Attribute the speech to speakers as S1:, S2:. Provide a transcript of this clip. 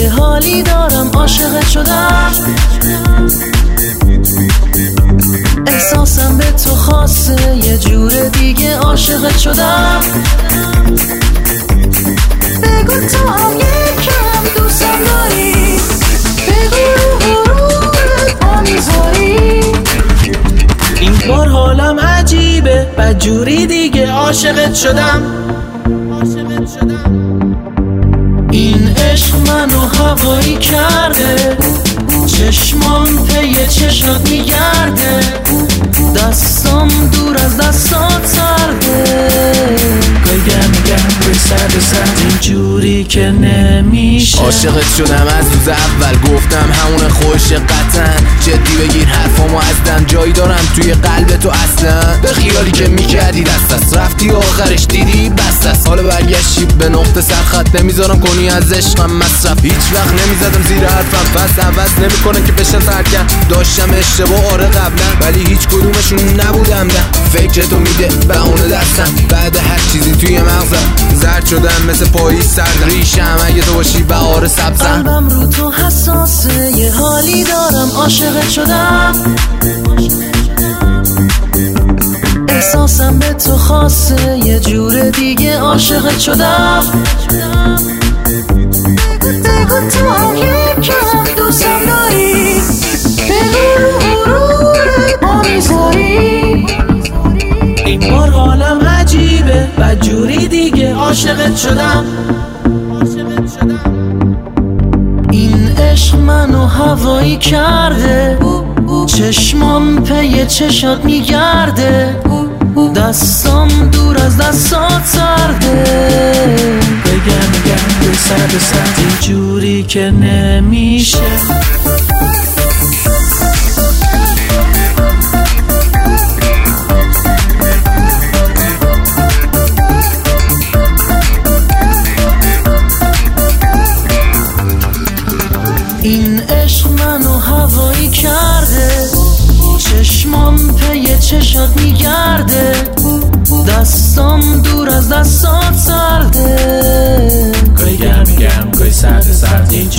S1: یه حالی دارم عاشقت شدم، احساسم به تو خاصه یه جور دیگه عاشقت شدم. بگو تو هم یکم دوستم داری، بگو رو پا میذاری. این بار حالم عجیبه بدجوری دیگه عاشقت شدم. این عشق منو هوایی کرده، چشمام پی چشات میگرده، دستام دور از دستات سرده. میگم به سر اینجوری که نمیشه.
S2: عاشقت شدم از روز اول، گفتم همون خوش قطعا. جدی بگیر حرفامو ازدن، جایی دارم توی قلب تو اصلا. به خیالی که میکردی دست رفتی آخرش دیدی بست است. حالا برگشتی به نقطه سرخط، نمیذارم کنی از عشقم مصرف. هیچ وقت نمیزدم زیر حرفم، پس عوض نمیکنن که بشن ترکم. داشتم اشتباه آره قبلا، ولی هیچ کدومشون نبودم نه. فکر تو میده بهونه دستم، بعد هر چیزی توی مغزم زرد شدم مثل پاییز سرد. ریشم اگه تو باشی بهار سبزم.
S1: قلبم رو تو حساسه یه حالی دارم عاشقت شدم، احساسم به تو خاصه یه جور دیگه عاشقت شدم. بگو تو هم یکم دوستم داری، بگو رو پا میذاری. این بار حالم عجیبه بدجوری دیگه عاشقت شدم. این عشق منو هوایی کرده، چشمام پی چشات میگرده، دستام دور از دستات سرده. میگم به سر اینجوری که نمیشه. این عشق منو هوایی کرده، چشمام پی چشات میگرده، دستام دور از دستات